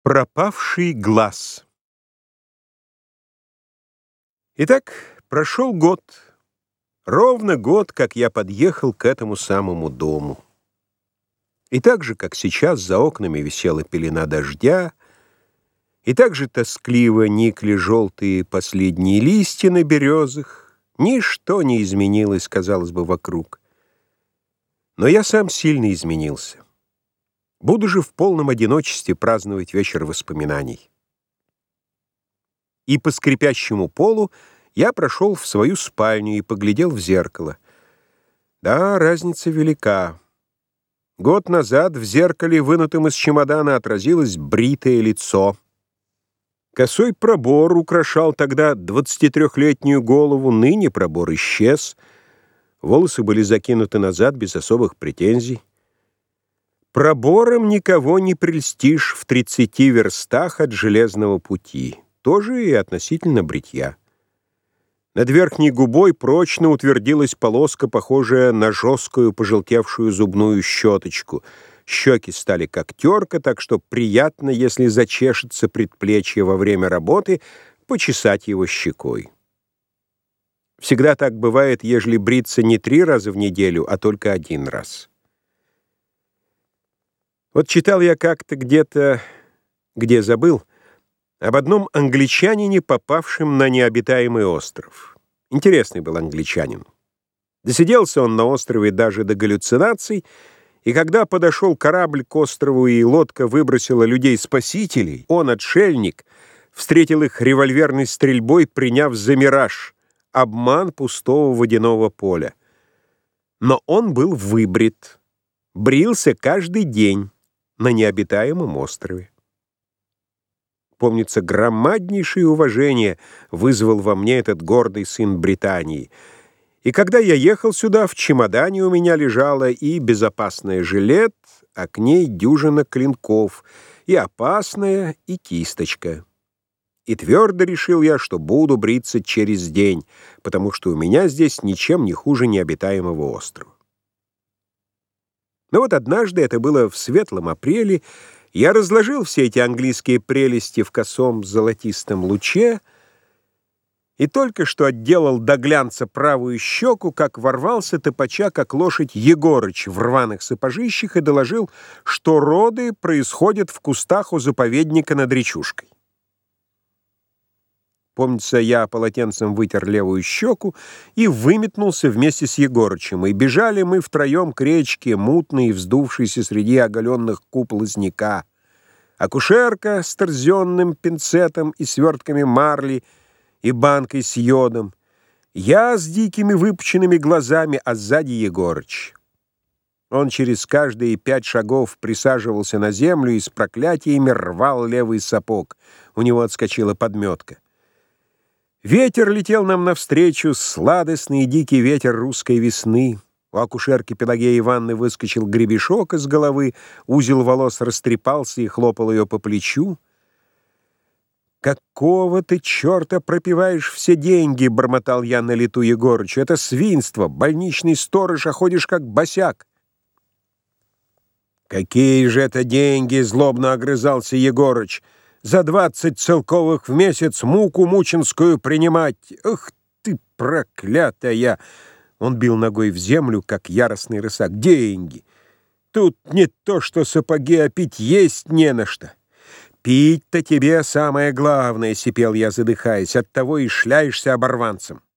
Пропавший глаз. Итак, прошел год. Ровно год, как я подъехал к этому самому дому. И так же, как сейчас, за окнами висела пелена дождя, и так же тоскливо никли желтые последние листья на березах. Ничто не изменилось, казалось бы, вокруг. Но я сам сильно изменился. Буду же в полном одиночестве праздновать вечер воспоминаний. И по скрипящему полу я прошел в свою спальню и поглядел в зеркало. Да, разница велика. Год назад в зеркале, вынутом из чемодана, отразилось бритое лицо. Косой пробор украшал тогда 23-летнюю голову, ныне пробор исчез. Волосы были закинуты назад без особых претензий. Пробором никого не прельстишь в 30 верстах от железного пути. Тоже и относительно бритья. Над верхней губой прочно утвердилась полоска, похожая на жесткую пожелтевшую зубную щеточку. Щеки стали как терка, так что приятно, если зачешется предплечье во время работы, почесать его щекой. Всегда так бывает, ежели бриться не 3 раза в неделю, а только 1 раз. Вот читал я как-то где-то, где забыл, об одном англичанине, попавшем на необитаемый остров. Интересный был англичанин. Досиделся он на острове даже до галлюцинаций, и когда подошел корабль к острову и лодка выбросила людей-спасителей, он, отшельник, встретил их револьверной стрельбой, приняв за мираж, обман пустого водяного поля. Но он был выбрит, брился каждый день на необитаемом острове. Помнится, громаднейшее уважение вызвал во мне этот гордый сын Британии. И когда я ехал сюда, в чемодане у меня лежала и безопасная жилет, а к ней дюжина клинков, и опасная, и кисточка. И твердо решил я, что буду бриться через день, потому что у меня здесь ничем не хуже необитаемого острова. Но вот однажды, это было в светлом апреле, я разложил все эти английские прелести в косом золотистом луче и только что отделал до глянца правую щеку, как ворвался топача, как лошадь, Егорыч в рваных сапожищах и доложил, что роды происходят в кустах у заповедника над речушкой. Помнится, я полотенцем вытер левую щеку и выметнулся вместе с Егорычем, и бежали мы втроем к речке, мутной и вздувшейся среди оголенных куп лозняка. Акушерка с торзенным пинцетом и свертками марли и банкой с йодом. Я с дикими выпученными глазами, а сзади Егорыч. Он через каждые 5 шагов присаживался на землю и с проклятиями рвал левый сапог. У него отскочила подметка. Ветер летел нам навстречу, сладостный и дикий ветер русской весны. У акушерки Пелагеи Ивановны выскочил гребешок из головы, узел волос растрепался и хлопал ее по плечу. «Какого ты черта пропиваешь все деньги?» — бормотал я на лету Егорычу. «Это свинство, больничный сторож, а ходишь как босяк». «Какие же это деньги?» — злобно огрызался Егорыч. «За 20 целковых в месяц муку мученскую принимать! Ах ты, проклятая!» Он бил ногой в землю, как яростный рысак. «Деньги! Тут не то что сапоги, а пить есть не на что!» «Пить-то тебе самое главное!» — сипел я, задыхаясь. «Оттого и шляешься оборванцем!»